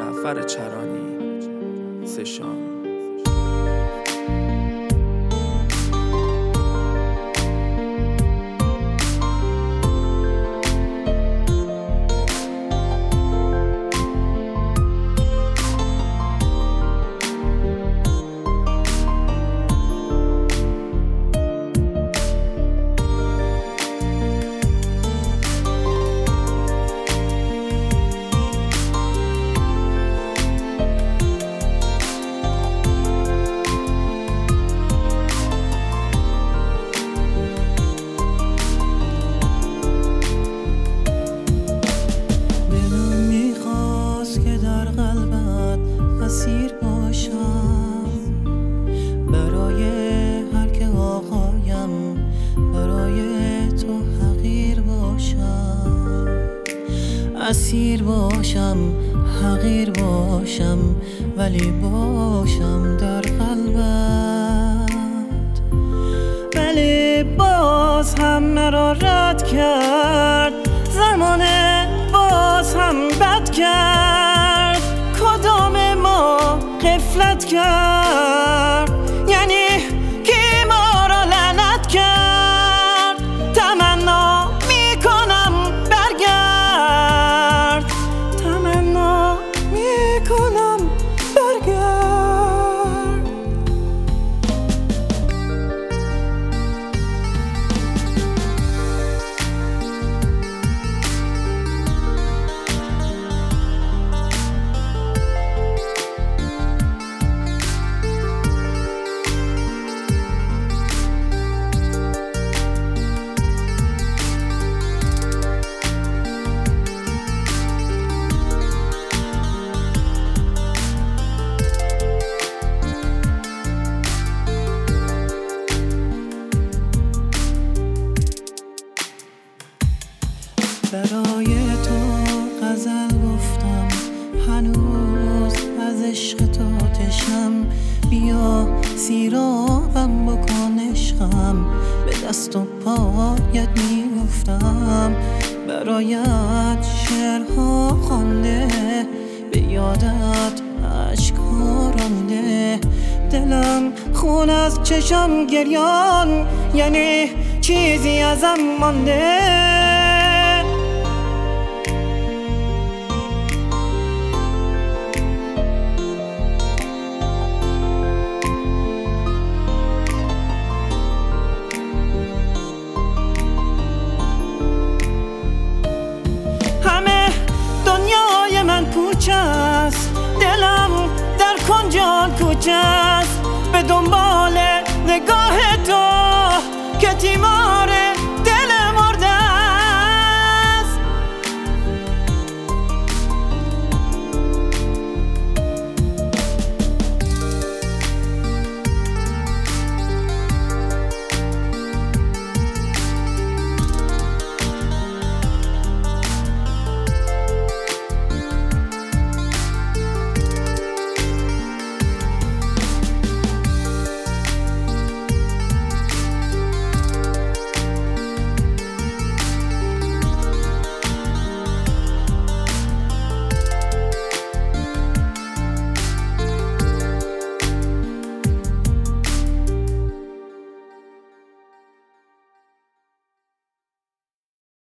جعفر چرانی، سشان. اسیر باشم برای هر که آقایم، برای تو حقیر باشم، اسیر باشم، حقیر باشم، ولی باشم در قلبت. ولی باز هم مرا رد کرد زمانه، باز هم بد کرد، کدام ما غفلت کرد، یعنی کی ما را لعنت کرد. تمنا میکنم برگرد، تمنا میکنم برگرد. برای تو غزل گفتم، هنوز از عشق تو تشنم. بیا سیرابم بکن عشقم، به دست و پایت میگفتم. برایت شعرها خوانده، به یادت اشک‌ها رانده. دلم خون از چشم گریان، یعنی چیزی ازم مانده. پوچ است دلم، در کنج آن کوچه است، به دنبال نگاه تو که تیمار